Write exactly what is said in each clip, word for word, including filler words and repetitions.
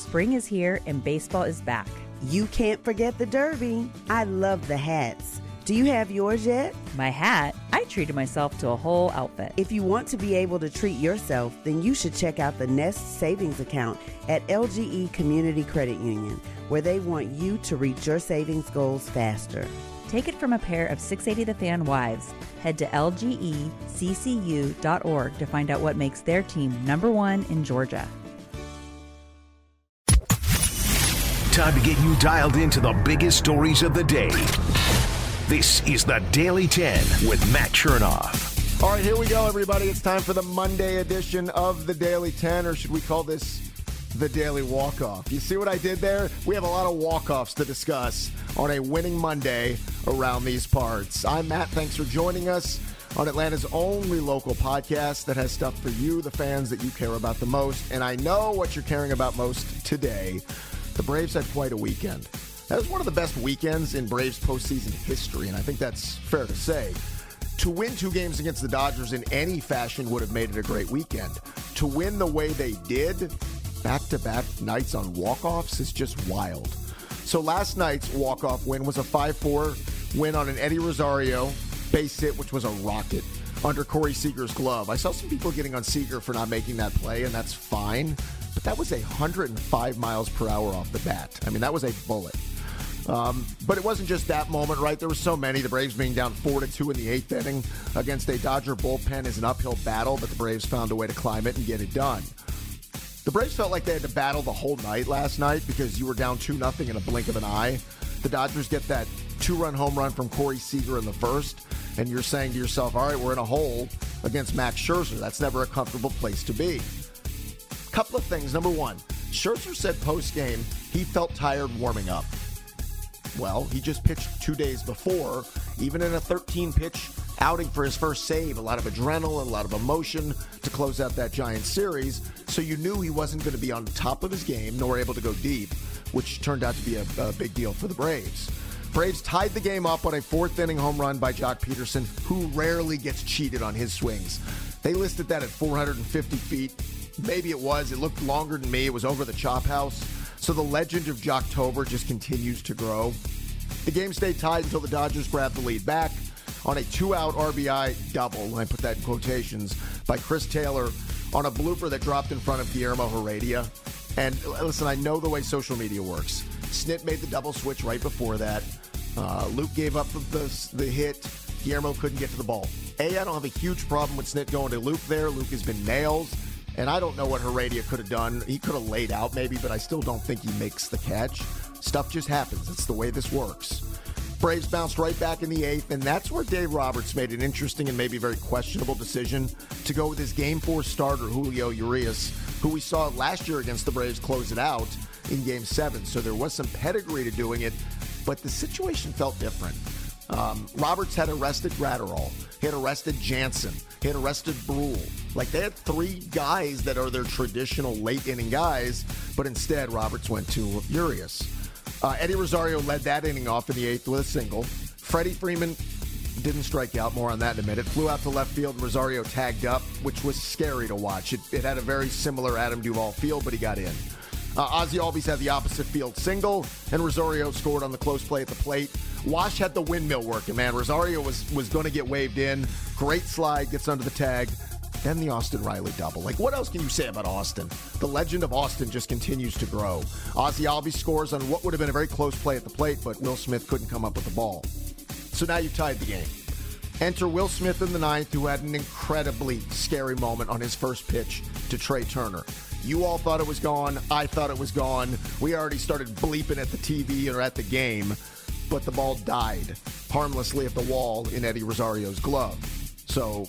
Spring is here and baseball is back. You can't forget the Derby. I love the hats. Do you have yours yet? My hat? I treated myself to a whole outfit. If you want to be able to treat yourself, then you should check out the Nest Savings Account at L G E Community Credit Union, where they want you to reach your savings goals faster. Take it from a pair of six eighty The Fan wives. Head to L G E C C U dot org to find out what makes their team number one in Georgia. Time to get you dialed into the biggest stories of the day. This is the Daily ten with Matt Chernoff. All right, here we go, everybody. It's time for the Monday edition of the Daily ten, or should we call this the Daily Walk-Off? You see what I did there? We have a lot of walk-offs to discuss on a winning Monday around these parts. I'm Matt. Thanks for joining us on Atlanta's only local podcast that has stuff for you, the fans that you care about the most. And I know what you're caring about most today. The Braves had quite a weekend. That was one of the best weekends in Braves postseason history, and I think that's fair to say. To win two games against the Dodgers in any fashion would have made it a great weekend. To win the way they did, back-to-back nights on walk-offs, is just wild. So last night's walk-off win was a five four win on an Eddie Rosario base hit, which was a rocket, under Corey Seager's glove. I saw some people getting on Seager for not making that play, and that's fine. But that was one hundred five miles per hour off the bat. I mean, that was a bullet. Um, but it wasn't just that moment, right? There were so many. The Braves being down four to two in the eighth inning against a Dodger bullpen is an uphill battle, but the Braves found a way to climb it and get it done. The Braves felt like they had to battle the whole night last night because you were down two nothing in a blink of an eye. The Dodgers get that two-run home run from Corey Seager in the first, and you're saying to yourself, all right, we're in a hole against Max Scherzer. That's never a comfortable place to be. Couple of things. Number one, Scherzer said post-game he felt tired warming up. Well, he just pitched two days before, even in a thirteen-pitch outing for his first save. A lot of adrenaline, a lot of emotion to close out that Giants series. So you knew he wasn't going to be on top of his game, nor able to go deep, which turned out to be a, a big deal for the Braves. Braves tied the game up on a fourth-inning home run by Jock Peterson, who rarely gets cheated on his swings. They listed that at four hundred fifty feet. Maybe it was. It looked longer than me. It was over the chop house. So the legend of Jocktober just continues to grow. The game stayed tied until the Dodgers grabbed the lead back on a two-out R B I double, and I put that in quotations, by Chris Taylor on a blooper that dropped in front of Guillermo Heredia. And listen, I know the way social media works. Snit made the double switch right before that. Uh, Luke gave up the, the, the hit. Guillermo couldn't get to the ball. A, I don't have a huge problem with Snit going to Luke there. Luke has been nails. And I don't know what Heredia could have done. He could have laid out maybe, but I still don't think he makes the catch. Stuff just happens. It's the way this works. Braves bounced right back in the eighth, and that's where Dave Roberts made an interesting and maybe very questionable decision to go with his Game four starter, Julio Urias, who we saw last year against the Braves close it out in Game seven. So there was some pedigree to doing it, but the situation felt different. Um, Roberts had arrested Gratterall. He had arrested Jansen. He had arrested Brule. Like, they had three guys that are their traditional late-inning guys, but instead Roberts went to Urias. Uh, Eddie Rosario led that inning off in the eighth with a single. Freddie Freeman didn't strike out. More on that in a minute. Flew out to left field, and Rosario tagged up, which was scary to watch. It, it had a very similar Adam Duvall feel, but he got in. Uh, Ozzie Albies had the opposite field single, and Rosario scored on the close play at the plate. Wash had the windmill working, man. Rosario was, was going to get waved in. Great slide, gets under the tag. Then the Austin Riley double. Like, what else can you say about Austin? The legend of Austin just continues to grow. Ozzie Albies scores on what would have been a very close play at the plate, but Will Smith couldn't come up with the ball. So now you've tied the game. Enter Will Smith in the ninth, who had an incredibly scary moment on his first pitch to Trey Turner. You all thought it was gone. I thought it was gone. We already started bleeping at the T V or at the game, but the ball died harmlessly at the wall in Eddie Rosario's glove. So,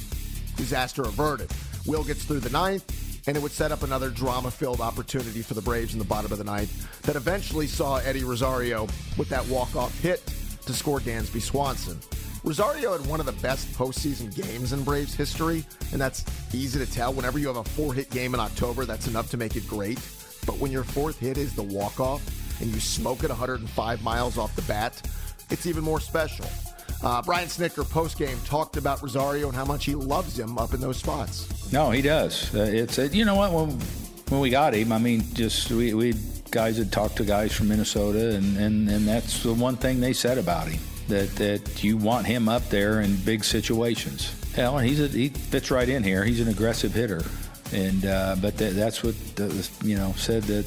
disaster averted. Will gets through the ninth, and it would set up another drama-filled opportunity for the Braves in the bottom of the ninth that eventually saw Eddie Rosario with that walk-off hit to score Dansby Swanson. Rosario had one of the best postseason games in Braves history, and that's easy to tell. Whenever you have a four-hit game in October, that's enough to make it great. But when your fourth hit is the walk-off and you smoke it one hundred five miles off the bat, it's even more special. Uh, Brian Snitker, post-game, talked about Rosario and how much he loves him up in those spots. No, he does. Uh, it's uh, you know what? When When we got him, I mean, just we, we guys had talked to guys from Minnesota, and, and, and that's the one thing they said about him, that, that you want him up there in big situations. Hell, he's a, he fits right in here. He's an aggressive hitter, and uh, but th- that's what the, you know said, that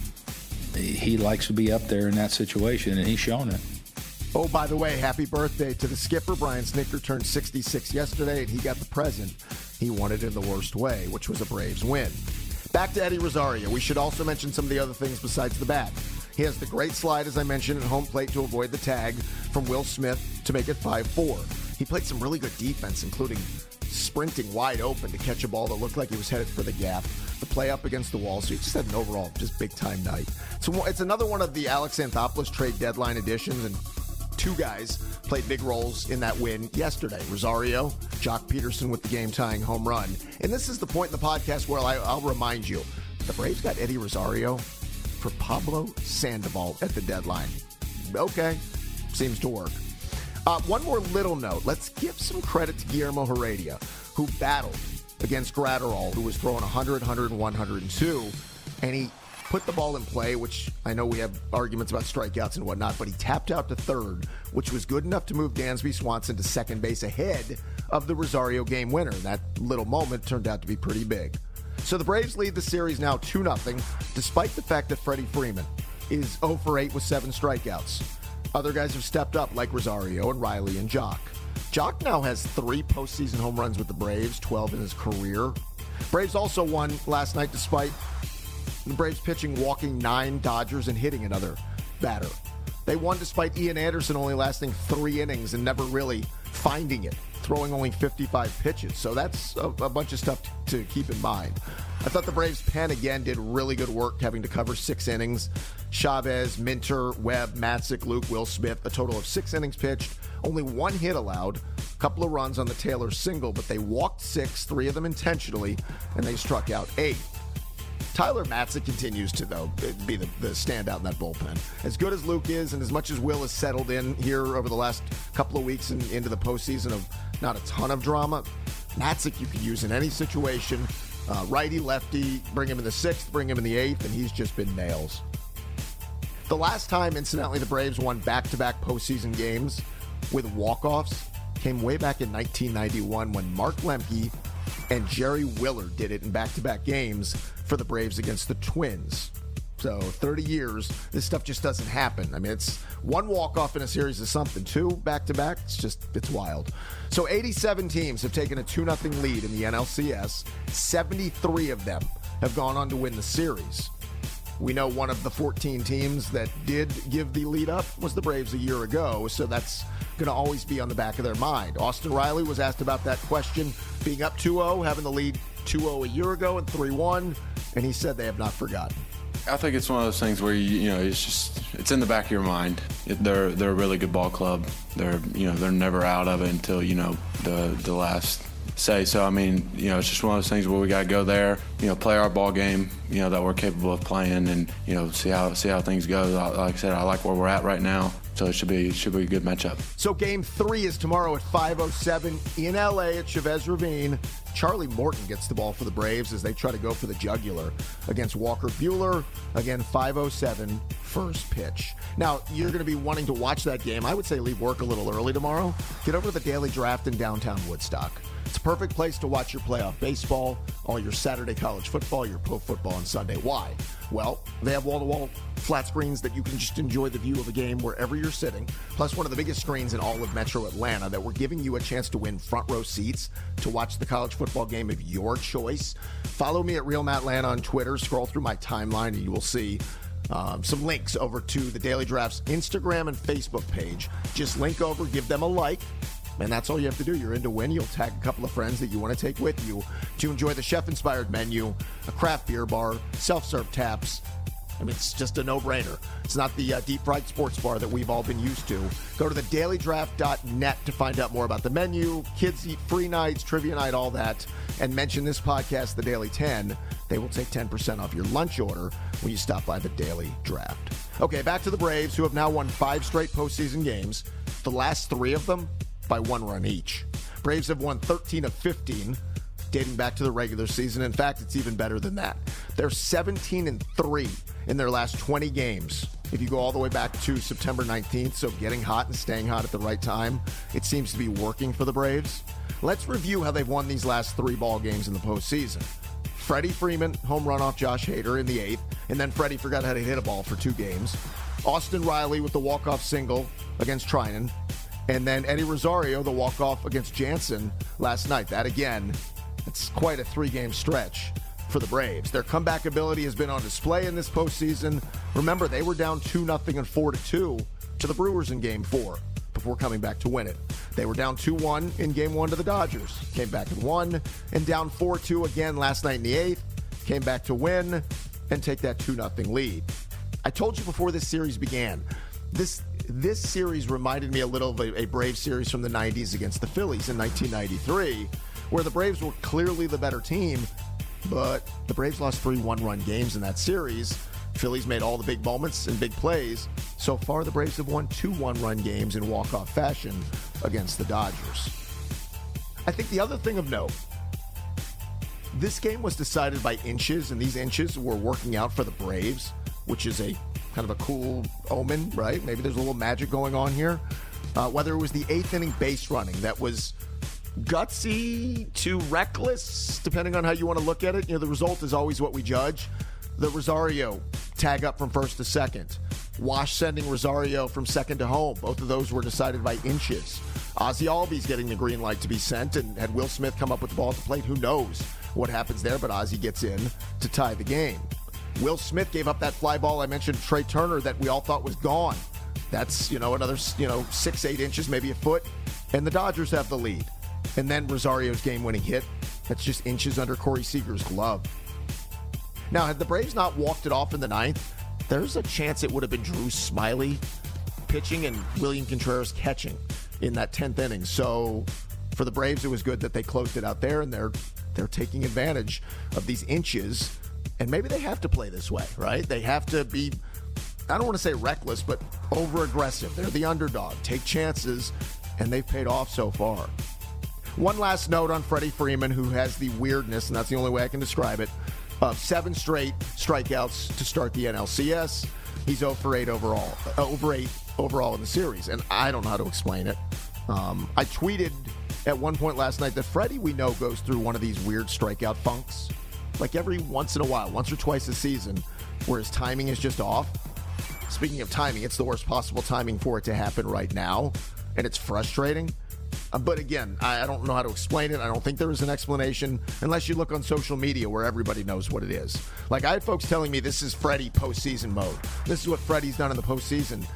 he likes to be up there in that situation, and he's shown it. Oh, by the way, happy birthday to the skipper. Brian Snitker turned sixty-six yesterday, and he got the present. He won it in the worst way, which was a Braves win. Back to Eddie Rosario. We should also mention some of the other things besides the bat. He has the great slide, as I mentioned, at home plate to avoid the tag from Will Smith to make it five four. He played some really good defense, including sprinting wide open to catch a ball that looked like he was headed for the gap, the play up against the wall. So he just had an overall just big-time night. So it's another one of the Alex Anthopoulos trade deadline additions, and two guys played big roles in that win yesterday. Rosario, Jock Peterson with the game-tying home run. And this is the point in the podcast where I, I'll remind you, the Braves got Eddie Rosario for Pablo Sandoval at the deadline. Okay, seems to work. Uh, one more little note. Let's give some credit to Guillermo Heredia, who battled against Gratterall, who was throwing one hundred, one oh one, one oh two, and he put the ball in play, which I know we have arguments about strikeouts and whatnot, but he tapped out to third, which was good enough to move Dansby Swanson to second base ahead of the Rosario game winner. And that little moment turned out to be pretty big. So the Braves lead the series now two nothing, despite the fact that Freddie Freeman is oh for eight with seven strikeouts. Other guys have stepped up, like Rosario and Riley and Jock. Jock now has three postseason home runs with the Braves, twelve in his career. Braves also won last night despite the Braves pitching walking nine Dodgers and hitting another batter. They won despite Ian Anderson only lasting three innings and never really finding it, throwing only fifty-five pitches. So that's a, a bunch of stuff to, to keep in mind. I thought the Braves pen again did really good work, having to cover six innings. Chavez, Minter, Webb, Matzik, Luke, Will Smith, a total of six innings pitched, only one hit allowed, a couple of runs on the Taylor single, but they walked six, three of them intentionally, and they struck out eight. Tyler Matzik continues to, though, be the, the standout in that bullpen. As good as Luke is, and as much as Will has settled in here over the last couple of weeks and into the postseason of not a ton of drama, Matzik you could use in any situation. Uh, righty, lefty, bring him in the sixth, bring him in the eighth, and he's just been nails. The last time, incidentally, the Braves won back-to-back postseason games with walk-offs came way back in nineteen ninety-one when Mark Lemke and Jerry Willard did it in back-to-back games for the Braves against the Twins. So thirty years, this stuff just doesn't happen. I mean, it's one walk-off in a series is something. Two back-to-back, it's just, it's wild. So eighty-seven teams have taken a two nothing lead in the N L C S. seventy-three of them have gone on to win the series. We know one of the fourteen teams that did give the lead up was the Braves a year ago, so that's going to always be on the back of their mind. Austin Riley was asked about that question, being up two oh, having the lead two oh a year ago and three one, and he said they have not forgotten. I think it's one of those things where, you, you know, it's just, it's in the back of your mind. It, they're they're a really good ball club. They're, you know, they're never out of it until, you know, the the last say. So, I mean, you know, it's just one of those things where we got to go there, you know, play our ball game, you know, that we're capable of playing, and, you know, see how see how things go. Like I said, I like where we're at right now. So it should be it should be a good matchup. So game three is tomorrow at five oh seven in L A at Chavez Ravine. Charlie Morton gets the ball for the Braves as they try to go for the jugular against Walker Buehler. Again, five oh seven first pitch. Now, you're going to be wanting to watch that game. I would say leave work a little early tomorrow. Get over to the Daily Draft in downtown Woodstock. It's a perfect place to watch your playoff baseball, all your Saturday college football, your pro football on Sunday. Why? Well, they have wall-to-wall flat screens that you can just enjoy the view of the game wherever you're sitting, plus one of the biggest screens in all of Metro Atlanta that we're giving you a chance to win front row seats to watch the college football game of your choice. Follow me at Real Matt Land on Twitter. Scroll through my timeline and you will see um, some links over to the Daily Draft's Instagram and Facebook page. Just link over, give them a like, and that's all you have to do. You're in to win. You'll tag a couple of friends that you want to take with you to enjoy the chef-inspired menu, a craft beer bar, self-serve taps. I mean, it's just a no-brainer. It's not the uh, deep-fried sports bar that we've all been used to. Go to the daily draft dot net to find out more about the menu, kids eat free nights, trivia night, all that, and mention this podcast, The Daily ten. They will take ten percent off your lunch order when you stop by the Daily Draft. Okay, back to the Braves, who have now won five straight postseason games. The last three of them by one run each. Braves have won thirteen of fifteen. dating back to the regular season. In fact, it's even better than that. They're seventeen and three in their last twenty games. If you go all the way back to September nineteenth, so getting hot and staying hot at the right time, it seems to be working for the Braves. Let's review how they've won these last three ball games in the postseason. Freddie Freeman, home run off Josh Hader in the eighth, and then Freddie forgot how to hit a ball for two games. Austin Riley with the walk-off single against Trinan, and then Eddie Rosario, the walk-off against Jansen last night. That, again, it's quite a three-game stretch for the Braves. Their comeback ability has been on display in this postseason. Remember, they were down two nothing and four to two to the Brewers in Game four before coming back to win it. They were down two one in Game one to the Dodgers, came back and won, and down four two again last night in the eighth, came back to win and take that two nothing lead. I told you before this series began, this this series reminded me a little of a, a Braves series from the nineties against the Phillies in nineteen ninety-three, where the Braves were clearly the better team, but the Braves lost three one-run games in that series. Phillies made all the big moments and big plays. So far, the Braves have won two one-run games in walk-off fashion against the Dodgers. I think the other thing of note, this game was decided by inches, and these inches were working out for the Braves, which is a kind of a cool omen, right? Maybe there's a little magic going on here. Uh, whether it was the eighth inning base running that was gutsy to reckless, depending on how you want to look at it. You know, the result is always what we judge. The Rosario tag up from first to second. Wash sending Rosario from second to home. Both of those were decided by inches. Ozzie Albies getting the green light to be sent, and had Will Smith come up with the ball at the plate, who knows what happens there, but Ozzie gets in to tie the game. Will Smith gave up that fly ball I mentioned, Trey Turner, that we all thought was gone. That's, you know, another, you know, six, eight inches, maybe a foot, and the Dodgers have the lead. And then Rosario's game-winning hit. That's just inches under Corey Seager's glove. Now, had the Braves not walked it off in the ninth, there's a chance it would have been Drew Smyly pitching and William Contreras catching in that tenth inning. So for the Braves, it was good that they closed it out there, and they're they're taking advantage of these inches. And maybe they have to play this way, right? They have to be, I don't want to say reckless, but over-aggressive. They're the underdog. Take chances, and they've paid off so far. One last note on Freddie Freeman, who has the weirdness, and that's the only way I can describe it, of seven straight strikeouts to start the N L C S. He's oh for eight overall, uh, over eight overall in the series, and I don't know how to explain it. Um, I tweeted at one point last night that Freddie, we know, goes through one of these weird strikeout funks, like every once in a while, once or twice a season, where his timing is just off. Speaking of timing, it's the worst possible timing for it to happen right now, and it's frustrating. Uh, but again, I, I don't know how to explain it. I don't think there is an explanation unless you look on social media where everybody knows what it is. Like, I had folks telling me this is Freddie postseason mode. This is what Freddie's done in the postseason.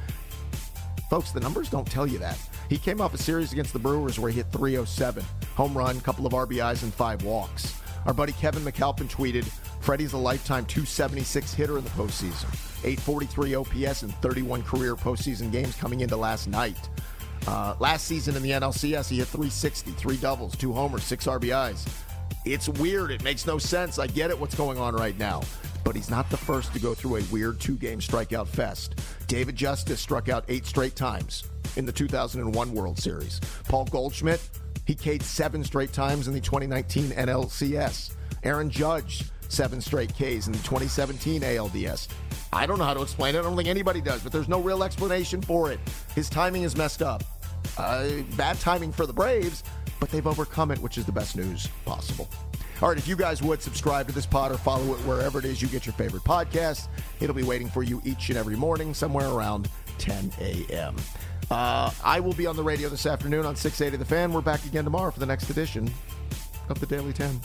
Folks, the numbers don't tell you that. He came off a series against the Brewers where he hit three oh seven. Home run, couple of R B Is, and five walks. Our buddy Kevin McAlpin tweeted, Freddie's a lifetime two seventy-six hitter in the postseason. eight forty-three O P S and thirty-one career postseason games coming into last night. Uh, last season in the N L C S, he hit three sixty, three doubles, two homers, six R B Is. It's weird. It makes no sense. I get it, what's going on right now. But he's not the first to go through a weird two-game strikeout fest. David Justice struck out eight straight times in the two thousand one World Series. Paul Goldschmidt, he K'd seven straight times in the twenty nineteen N L C S. Aaron Judge, seven straight Ks in the twenty seventeen A L D S. I don't know how to explain it. I don't think anybody does, but there's no real explanation for it. His timing is messed up. Uh, bad timing for the Braves, but they've overcome it, which is the best news possible. All right, if you guys would subscribe to this pod or follow it wherever it is you get your favorite podcast, it'll be waiting for you each and every morning, somewhere around ten a.m. Uh, I will be on the radio this afternoon on six eighty The Fan. We're back again tomorrow for the next edition of the Daily ten.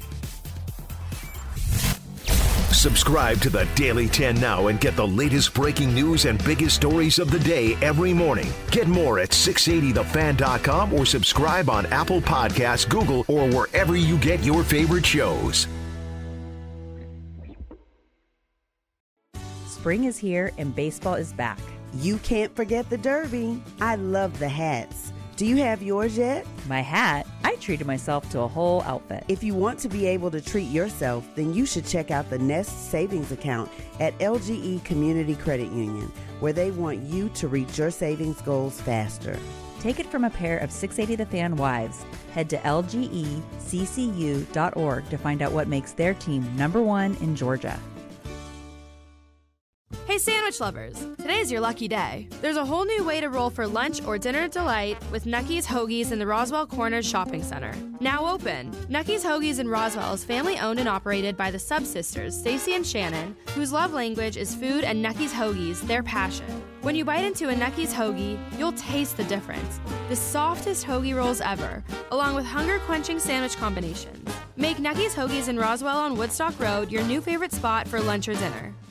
Subscribe to the Daily ten now and get the latest breaking news and biggest stories of the day every morning. Get more at six eighty the fan dot com or subscribe on Apple Podcasts, Google, or wherever you get your favorite shows. Spring is here and baseball is back. You can't forget the Derby. I love the hats. Do you have yours yet? My hat? I treated myself to a whole outfit. If you want to be able to treat yourself, then you should check out the Nest Savings Account at L G E Community Credit Union, where they want you to reach your savings goals faster. Take it from a pair of six eighty The Fan wives. Head to L G E C C U dot org to find out what makes their team number one in Georgia. Hey sandwich lovers, today's your lucky day. There's a whole new way to roll for lunch or dinner delight with Nucky's Hoagies in the Roswell Corners Shopping Center. Now open. Nucky's Hoagies in Roswell is family owned and operated by the Sub Sisters, Stacy and Shannon, whose love language is food and Nucky's Hoagies, their passion. When you bite into a Nucky's Hoagie, you'll taste the difference. The softest hoagie rolls ever, along with hunger-quenching sandwich combinations. Make Nucky's Hoagies in Roswell on Woodstock Road your new favorite spot for lunch or dinner.